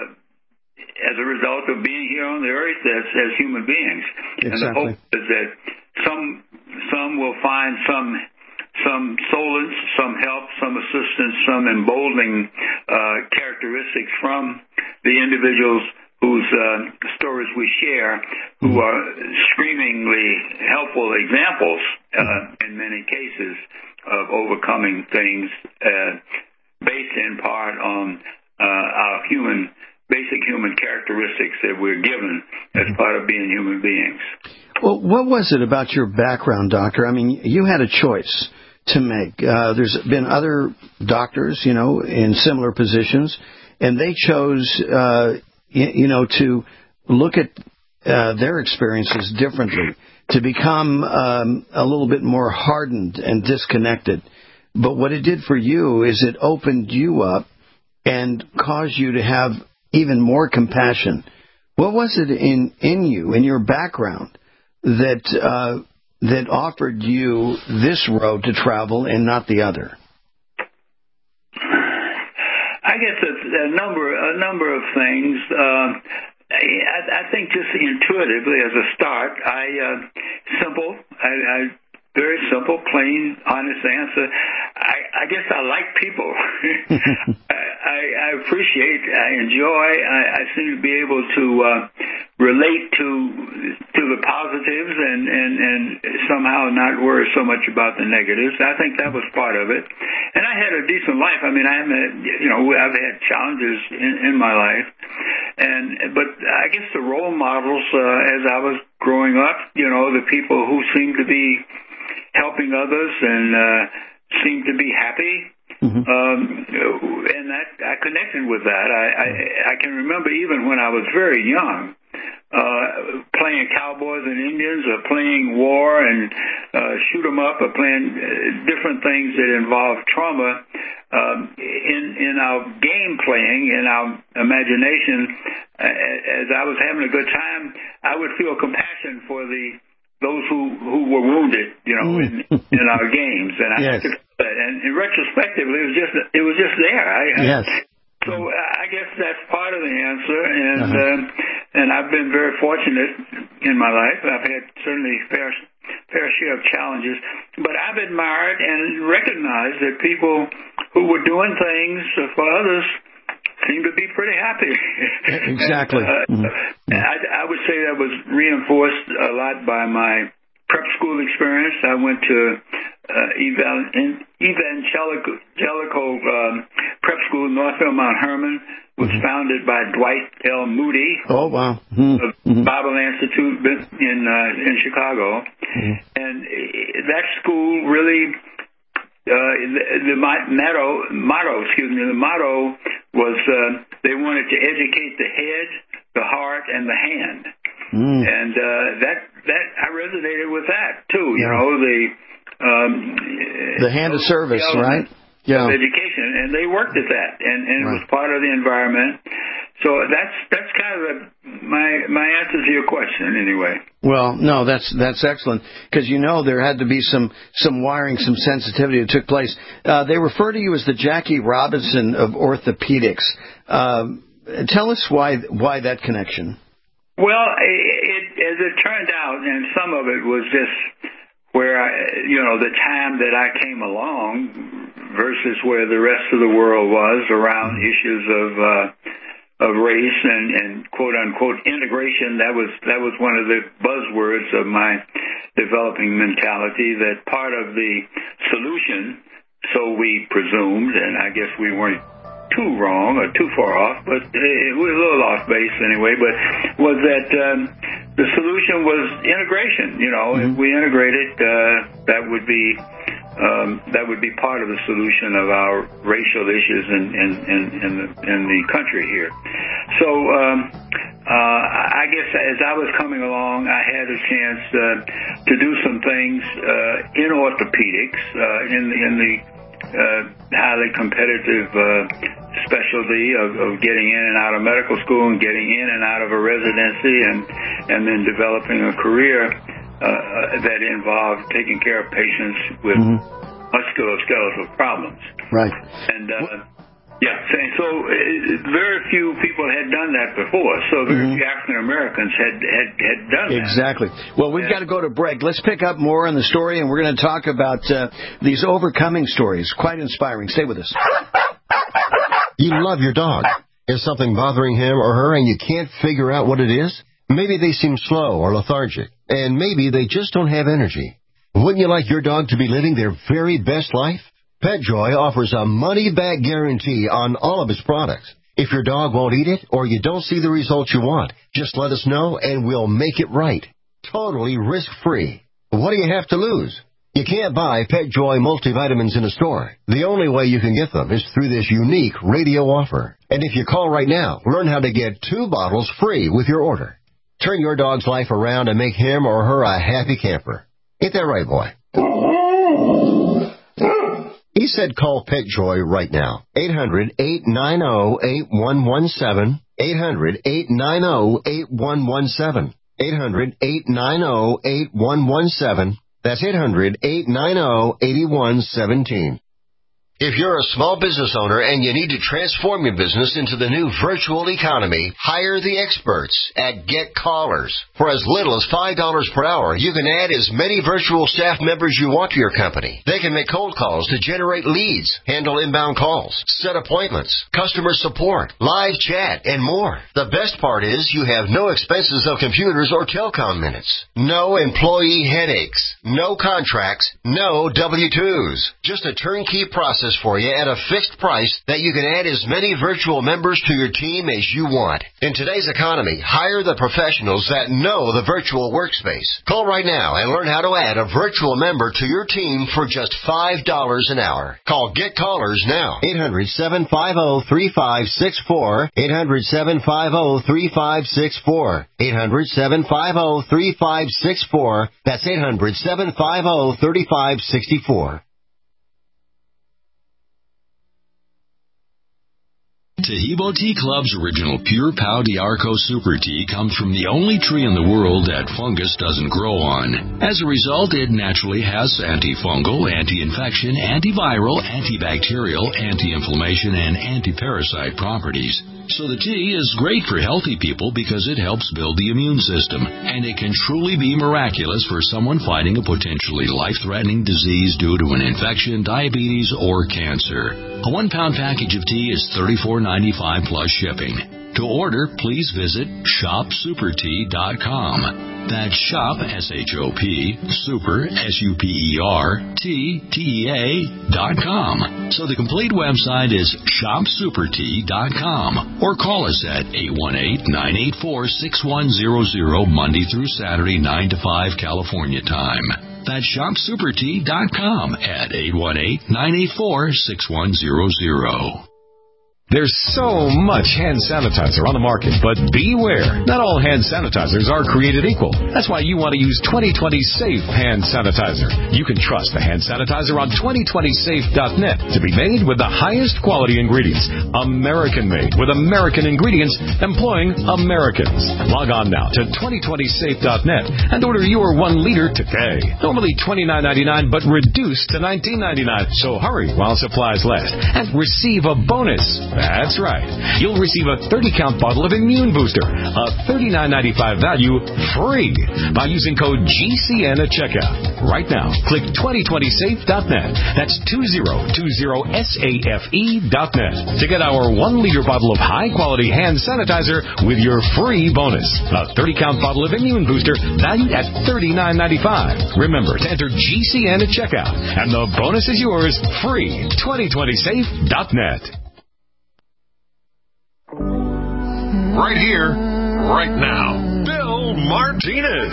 as a result of being here on the earth as, as human beings. Exactly. And the hope is that some some will find some some solace, some help, some assistance, some emboldening uh, characteristics from the individuals whose uh, stories we share, who are screamingly helpful examples uh, in many cases of overcoming things uh, based in part on uh, our human, basic human characteristics that we're given as part of being human beings. Well, what was it about your background, Doctor? I mean, you had a choice to make. Uh, there's been other doctors, you know, in similar positions, and they chose, uh, you, you know, to look at uh, their experiences differently, to become um, a little bit more hardened and disconnected. But what it did for you is it opened you up and caused you to have even more compassion. What was it in, in you, in your background, that uh, that offered you this road to travel and not the other? I guess it's a number a number of things. Uh, I, I think just intuitively as a start, I uh, simple. I, I very simple, plain, honest answer. I, I guess I like people. I, I appreciate, I enjoy, I, I seem to be able to uh, relate to to the positives and, and, and somehow not worry so much about the negatives. I think that was part of it. And I had a decent life. I mean, I haven't, you know, I've had challenges in, in my life. And but I guess the role models uh, as I was growing up, you know, the people who seem to be helping others and uh, seem to be happy. Mm-hmm. Um, and that I connected with that. I, I, I can remember even when I was very young, uh, playing cowboys and Indians or playing war and uh, shoot 'em up or playing uh, different things that involve trauma. Um, in, in our game playing, in our imagination, uh, as I was having a good time, I would feel compassion for the those who, who were wounded, you know, in, in our games. And I yes. could, and in retrospectively, it was just it was just there. I, yes. I, so I guess that's part of the answer, and uh-huh. uh, and I've been very fortunate in my life. I've had certainly fair fair share of challenges. But I've admired and recognized that people who were doing things for others seem to be pretty happy. Exactly. uh, mm-hmm. I, I would say that was reinforced a lot by my prep school experience. I went to uh, evan- evangelical, evangelical um, prep school, Northville Mount Hermon, was mm-hmm. founded by Dwight L. Moody. Oh, wow. Mm-hmm. Of Bible Institute in uh, in Chicago. Mm-hmm. And that school really, uh, the, the motto, motto, excuse me, the motto was uh, they wanted to educate the head, the heart, and the hand. Mm. And uh, that that I resonated with that too. You yeah. know the um, the hand of service, right? Yeah, of education, and they worked at that, and, and right. it was part of the environment. So that's that's kind of a, my my answer to your question, anyway. Well, no, that's that's excellent, because you know there had to be some some wiring, some sensitivity that took place. Uh, they refer to you as the Jackie Robinson of orthopedics. Um, tell us why why that connection. Well, it, as it turned out, and some of it was just where, I, you know, the time that I came along versus where the rest of the world was around issues of uh, of race and, and quote unquote integration. That was that was one of the buzzwords of my developing mentality. That part of the solution, so we presumed, and I guess we weren't too wrong or too far off, but it was a little off base anyway, but was that um, the solution was integration. You know, mm-hmm. if we integrated, uh, that would be um, that would be part of the solution of our racial issues in, in, in, in, the, in the country here. So um, uh, I guess as I was coming along, I had a chance uh, to do some things uh, in orthopedics, uh, in, in the Uh, highly competitive uh, specialty of, of getting in and out of medical school and getting in and out of a residency and and then developing a career uh, that involved taking care of patients with mm-hmm. musculoskeletal problems. Right. And uh, yeah, so uh, very few people had done that before. So very mm-hmm. few African Americans had, had had done that. Exactly. Well, we've yeah. got to go to break. Let's pick up more on the story, and we're going to talk about uh, these overcoming stories. Quite inspiring. Stay with us. You love your dog. Is something bothering him or her, and you can't figure out what it is? Maybe they seem slow or lethargic, and maybe they just don't have energy. Wouldn't you like your dog to be living their very best life? PetJoy offers a money-back guarantee on all of its products. If your dog won't eat it or you don't see the results you want, just let us know and we'll make it right. Totally risk-free. What do you have to lose? You can't buy PetJoy multivitamins in a store. The only way you can get them is through this unique radio offer. And if you call right now, learn how to get two bottles free with your order. Turn your dog's life around and make him or her a happy camper. Ain't that right, boy? He said call PetJoy right now. eight hundred, eight nine zero, eight one one seven. eight hundred, eight nine zero, eight one one seven. eight hundred, eight nine zero, eight one one seven. That's eight hundred, eight nine zero, eight one one seven. If you're a small business owner and you need to transform your business into the new virtual economy, hire the experts at GetCallers. For as little as five dollars per hour, you can add as many virtual staff members you want to your company. They can make cold calls to generate leads, handle inbound calls, set appointments, customer support, live chat, and more. The best part is you have no expenses of computers or telecom minutes. No employee headaches. No contracts. No W two's. Just a turnkey process for you at a fixed price that you can add as many virtual members to your team as you want. In today's economy, hire the professionals that know the virtual workspace. Call right now and learn how to add a virtual member to your team for just five dollars an hour. Call GetCallers now. eight hundred, seven five zero, three five six four. eight hundred, seven five zero, three five six four. eight hundred, seven five zero, three five six four. That's eight hundred, seven five zero, three five six four. Tahibo Tea Club's original Pure Pau d'Arco Super Tea comes from the only tree in the world that fungus doesn't grow on. As a result, it naturally has antifungal, anti-infection, antiviral, antibacterial, anti-inflammation, and anti-parasite properties. So the tea is great for healthy people because it helps build the immune system, and it can truly be miraculous for someone fighting a potentially life-threatening disease due to an infection, diabetes, or cancer. A one-pound package of tea is thirty-four ninety-five plus shipping. To order, please visit shop super tea dot com. That's shop, S H O P, super, S U P E R, T, T E A, dot com. So the complete website is shop super tea dot com. Or call us at eight one eight, nine eight four, six one zero zero, Monday through Saturday, nine to five, California time. That's shop super tea dot com at eight one eight, nine eight four, six one zero zero. There's so much hand sanitizer on the market, but beware. Not all hand sanitizers are created equal. That's why you want to use twenty twenty Safe Hand Sanitizer. You can trust the hand sanitizer on twenty twenty safe dot net to be made with the highest quality ingredients. American-made with American ingredients employing Americans. Log on now to twenty twenty safe dot net and order your one liter today. Normally twenty-nine ninety-nine, but reduced to nineteen ninety-nine. So hurry while supplies last and receive a bonus. That's right. You'll receive a thirty count bottle of Immune Booster, a thirty-nine ninety-five value, free by using code G C N at checkout. Right now, click twenty twenty safe dot net. That's two zero two zero safe dot net to get our one liter bottle of high-quality hand sanitizer with your free bonus. A thirty count bottle of Immune Booster valued at thirty-nine ninety-five. Remember to enter G C N at checkout, and the bonus is yours free. twenty twenty safe dot net. Right here, right now, Bill Martinez.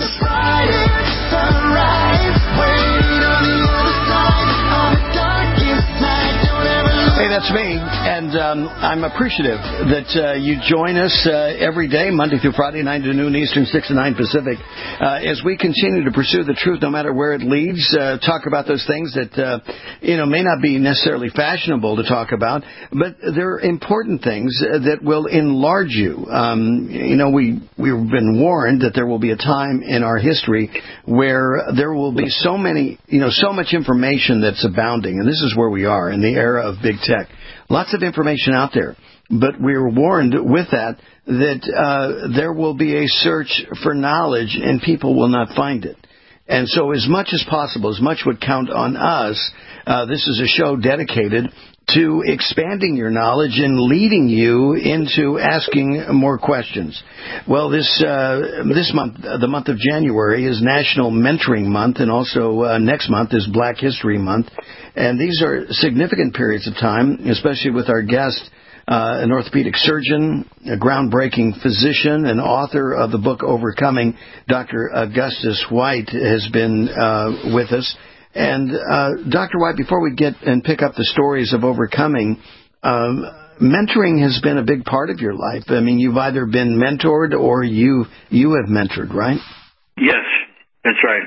Hey, that's me, and um, I'm appreciative that uh, you join us uh, every day, Monday through Friday, nine to noon Eastern, six to nine Pacific, uh, as we continue to pursue the truth no matter where it leads, uh, talk about those things that, uh, you know, may not be necessarily fashionable to talk about, but they're important things that will enlarge you. Um, you know, we, we've been warned that there will be a time in our history where there will be so many, you know, so much information that's abounding, and this is where we are in the era of big tech. Lots of information out there, but we're warned with that that uh, there will be a search for knowledge and people will not find it. And so as much as possible, as much would count on us, uh, this is a show dedicated to expanding your knowledge and leading you into asking more questions. Well, this uh, this month, the month of January, is National Mentoring Month, and also uh, next month is Black History Month. And these are significant periods of time, especially with our guest, uh, an orthopedic surgeon, a groundbreaking physician, and author of the book Overcoming, Doctor Augustus White, has been uh, with us. And uh, Doctor White, before we get and pick up the stories of overcoming, um, mentoring has been a big part of your life. I mean, you've either been mentored or you you have mentored, right? Yes, that's right.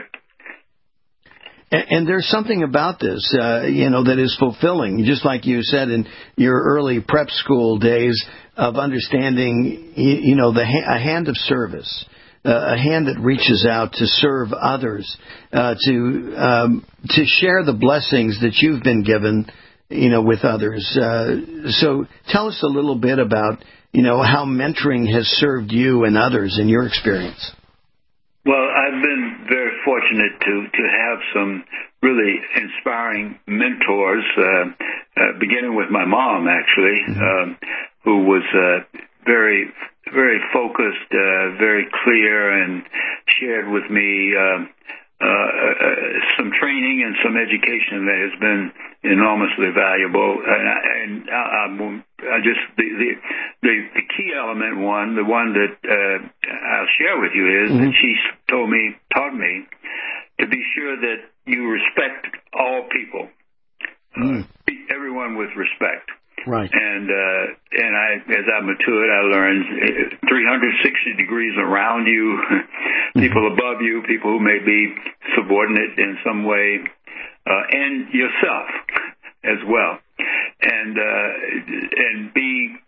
And, and there's something about this, uh, you know, that is fulfilling. Just like you said in your early prep school days of understanding, you, you know, the ha- a hand of service. Uh, a hand that reaches out to serve others, uh, to um, to share the blessings that you've been given, you know, with others. Uh, so tell us a little bit about, you know, how mentoring has served you and others in your experience. Well, I've been very fortunate to, to have some really inspiring mentors, uh, uh, beginning with my mom, actually, mm-hmm. um, who was uh, very very focused, uh, very clear, and shared with me uh, uh, uh, some training and some education that has been enormously valuable. And, I, and I, I just the, the the the key element, one, the one that uh, I'll share with you is mm-hmm. that she told me, taught me to be sure that you respect all people, mm. uh, treat everyone with respect. Right. And uh, and I, as I matured, I learned three hundred sixty degrees around you, people above you, people who may be subordinate in some way, uh, and yourself as well. And uh, and be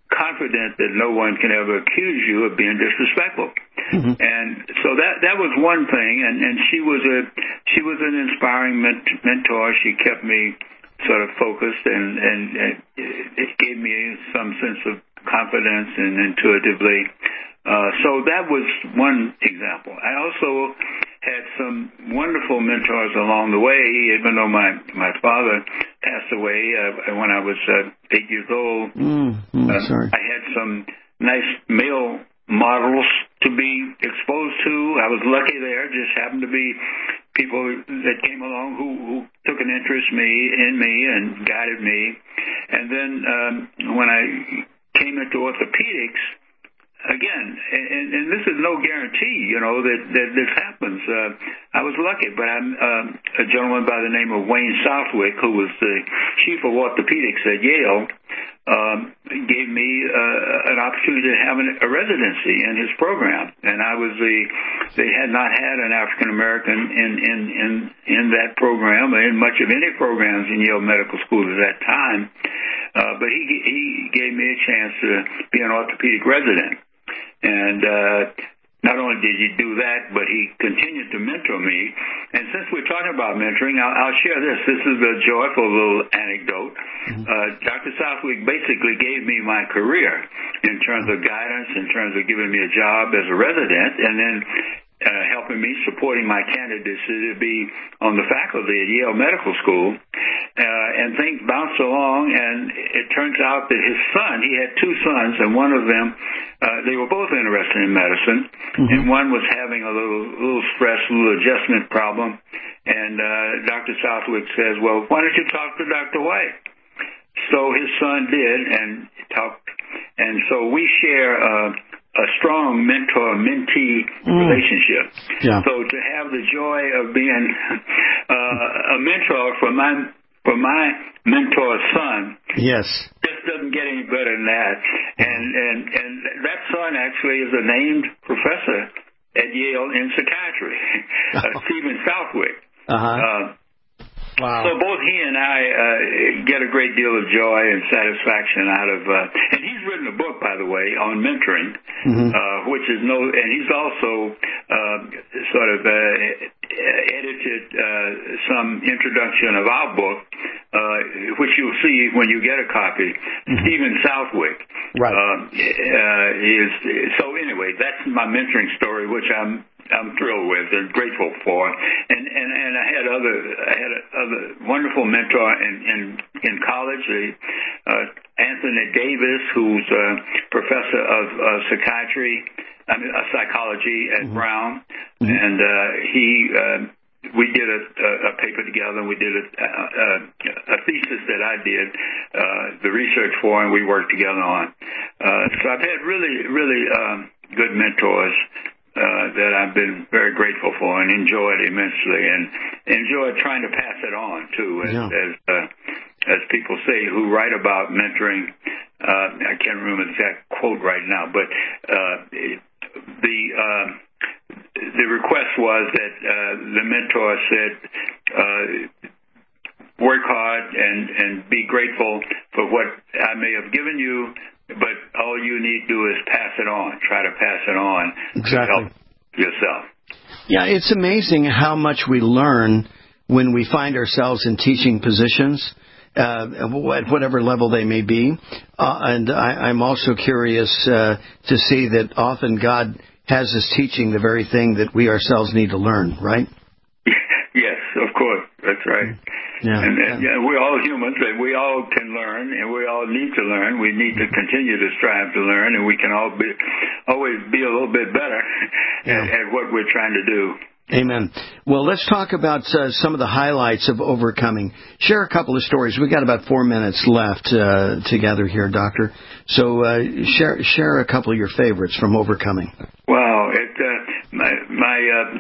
confident that no one can ever accuse you of being disrespectful. Mm-hmm. And so that that was one thing. And, and she was a she was an inspiring ment- mentor. She kept me sort of focused, and, and, and it gave me some sense of confidence and intuitively. Uh, so that was one example. I also had some wonderful mentors along the way, even though my, my father passed away uh, when I was uh, eight years old. Mm, mm, uh, sorry. I had some nice male models to be exposed to. I was lucky there. Just happened to be people that came along who, who took an interest me in me and guided me. And then um, when I came into orthopedics, again, and, and this is no guarantee, you know, that, that this happens. Uh, I was lucky, but I'm uh, a gentleman by the name of Wayne Southwick, who was the chief of orthopedics at Yale, um, gave me uh, an opportunity to have an, a residency in his program, and I was the. They had not had an African American in, in in in that program, or in much of any programs in Yale Medical School at that time. Uh, but he he gave me a chance to be an orthopedic resident. And uh, not only did he do that, but he continued to mentor me. And since we're talking about mentoring, I'll, I'll share this. This is a joyful little anecdote. Mm-hmm. Uh, Doctor Southwick basically gave me my career in terms of guidance, in terms of giving me a job as a resident, and then uh, helping me, supporting my candidacy to be on the faculty at Yale Medical School. Uh, and things bounced along, and it turns out that his son, he had two sons, and one of them, uh, they were both interested in medicine, mm-hmm. and one was having a little little stress, a little adjustment problem. And uh, Doctor Southwick says, well, why don't you talk to Doctor White? So his son did, and talked, and so we share uh, a strong mentor-mentee mm. relationship. Yeah. So to have the joy of being uh, a mentor for my for my mentor's son, yes, just doesn't get any better than that. And and and that son actually is a named professor at Yale in psychiatry, uh, Stephen Southwick. Uh-huh. Uh, Wow. So both he and I uh, get a great deal of joy and satisfaction out of, uh, and he's written a book, by the way, on mentoring, mm-hmm. uh, which is no, and he's also uh, sort of uh, edited uh, some introduction of our book, uh, which you'll see when you get a copy. Mm-hmm. Stephen Southwick. Right. Uh, uh, is so anyway. That's my mentoring story, which I'm. I'm thrilled with and grateful for, and and and I had other I had a, other wonderful mentor in in, in college, uh, Anthony Davis, who's a professor of uh, psychiatry, I mean, uh, psychology at mm-hmm. Brown, mm-hmm. and uh, he. Uh, we did a, a paper together, and we did a, a, a thesis that I did uh, the research for, and we worked together on. Uh, so I've had really, really um, good mentors. Uh, that I've been very grateful for and enjoyed immensely, and enjoyed trying to pass it on too, as yeah. as, uh, as people say who write about mentoring. Uh, I can't remember the exact quote right now, but uh, the uh, the request was that uh, the mentor said, uh, "Work hard and and be grateful for what I may have given you." But all you need to do is pass it on. Try to pass it on exactly. to help yourself. Yeah, it's amazing how much we learn when we find ourselves in teaching positions, uh, at whatever level they may be. Uh, and I, I'm also curious uh, to see that often God has us teaching the very thing that we ourselves need to learn, right? Yes, of course. That's right. Yeah, and, and yeah. yeah, we're all humans, and we all can learn, and we all need to learn. We need to continue to strive to learn, and we can all be always be a little bit better yeah. at, at what we're trying to do. Amen. Well, let's talk about uh, some of the highlights of overcoming. Share a couple of stories. We've got about four minutes left uh, together here, Doctor. So uh, share share a couple of your favorites from overcoming. Well, it, uh, my, my uh,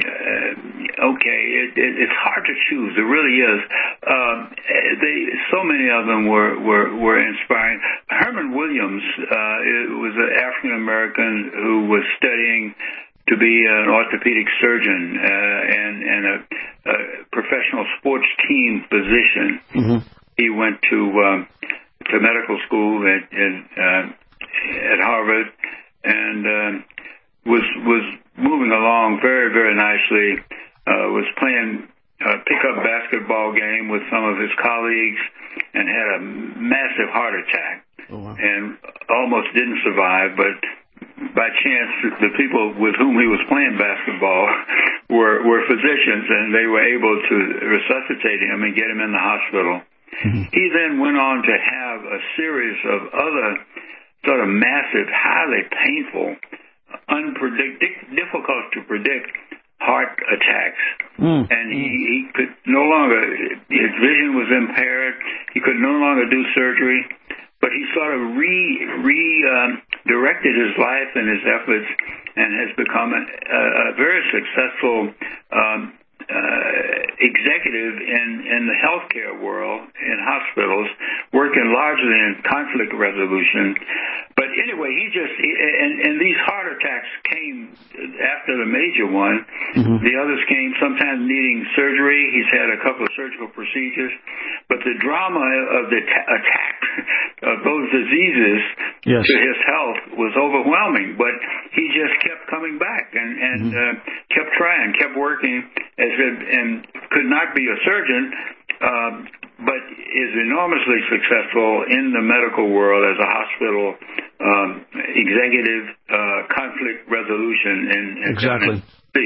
uh, okay, it, it, it's hard to choose. It really is. Um, they, so many of them were, were, were inspiring. Herman Williams uh, was an African American who was studying to be an orthopedic surgeon uh, and, and a, a professional sports team physician. Mm-hmm. He went to um, to medical school at, at uh, at Harvard, and uh, was was moving along very, very nicely. Uh, was playing a pickup basketball game with some of his colleagues, and had a massive heart attack, oh, wow. and almost didn't survive. But by chance, the people with whom he was playing basketball were were physicians, and they were able to resuscitate him and get him in the hospital. Mm-hmm. He then went on to have a series of other sort of massive, highly painful, unpredict- difficult to predict heart attacks. Mm. And he, he could no longer, his vision was impaired. He could no longer do surgery. But he sort of re, re um, directed his life and his efforts, and has become a, a very successful um, uh, executive in, in the healthcare world, in hospitals, working largely in conflict resolution. But anyway, he just, he, and, and these heart attacks came after the major one. Mm-hmm. The others came sometimes needing surgery. He's had a couple of surgical procedures. But the drama of the ta- attack of those diseases yes. to his health was overwhelming. But he just kept coming back and, and mm-hmm. uh, kept trying, kept working, as it, and could not be a surgeon, uh, but is enormously successful in the medical world as a hospital um, executive, uh, conflict resolution, and exactly.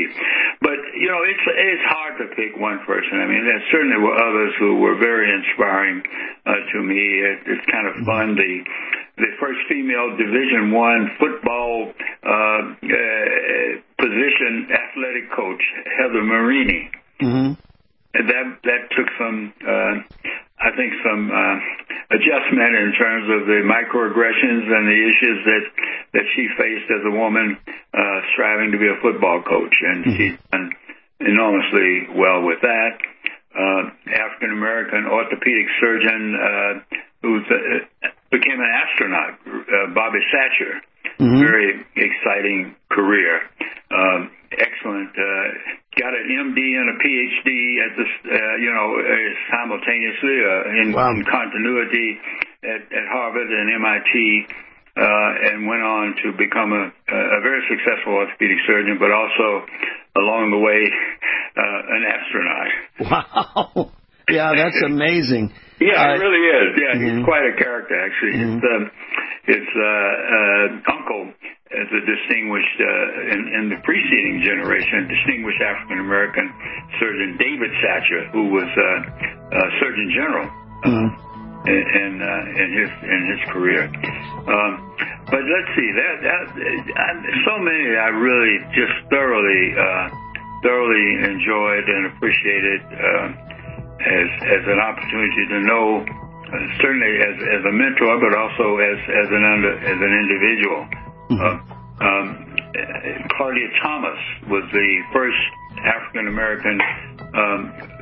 But you know, it's it's hard to pick one person. I mean, there certainly were others who were very inspiring uh, to me. It, it's kind of fun. The the first female Division One football uh, uh, position athletic coach, Heather Marini. Mm-hmm. That that took some, uh, I think, some uh, adjustment in terms of the microaggressions and the issues that, that she faced as a woman uh, striving to be a football coach, and mm-hmm. she's done enormously well with that. Uh, African American orthopedic surgeon uh, who uh, became an astronaut, uh, Bobby Satcher. Mm-hmm. Very exciting career. Um, excellent. Uh, got an M D and a P H D at this, uh, you know, uh, simultaneously uh, in, wow. in continuity at, at Harvard and M I T, uh, and went on to become a, a very successful orthopedic surgeon, but also along the way uh, an astronaut. Wow. Yeah, that's amazing. Yeah, uh, it really is. Yeah, mm-hmm. he's quite a character, actually. Mm-hmm. His, um, his uh, uh, uncle, as a distinguished, uh, in, in the preceding generation, distinguished African-American surgeon, David Satcher, who was uh, uh, Surgeon General uh, mm-hmm. in, in, uh, in his in his career. Um, but let's see, that, that I, so many I really just thoroughly, uh, thoroughly enjoyed and appreciated. Uh, As, as an opportunity to know, uh, certainly as, as a mentor, but also as, as an under, as an individual. Mm-hmm. Uh, um, Claudia Thomas was the first African American um,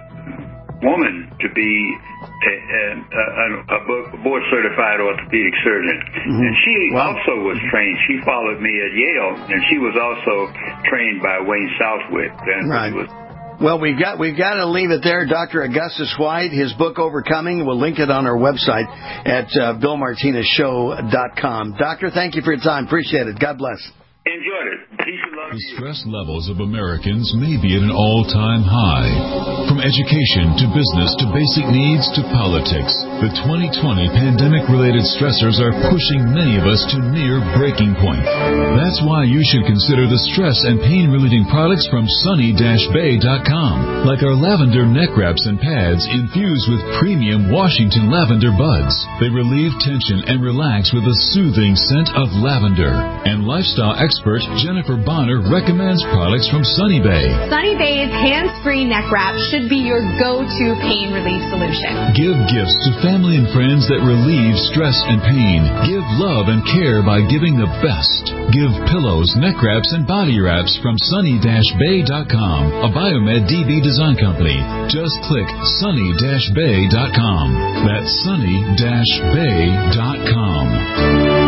woman to be a, a, a board certified orthopedic surgeon, mm-hmm. and she wow. also was trained. She followed me at Yale, and she was also trained by Wayne Southwick. And right. was, Well, we've got we've got to leave it there. Doctor Augustus White, his book Overcoming, we'll link it on our website at uh, bill martinez show dot com. Doctor, thank you for your time. Appreciate it. God bless. Enjoyed it. Peace and love. The stress levels of Americans may be at an all-time high. From education to business to basic needs to politics, the twenty twenty pandemic-related stressors are pushing many of us to near breaking point. That's why you should consider the stress and pain-relieving products from sunny dash bay dot com, like our lavender neck wraps and pads infused with premium Washington lavender buds. They relieve tension and relax with a soothing scent of lavender. And lifestyle expert Jennifer Bonner recommends products from Sunny Bay. Sunny Bay's hands-free neck wrap should be your go-to pain relief solution. Give gifts to family and friends that relieve stress and pain. Give love and care by giving the best. Give pillows, neck wraps, and body wraps from sunny dash bay dot com, a Biomed D B design company. Just click sunny dash bay dot com. That's sunny dash bay dot com.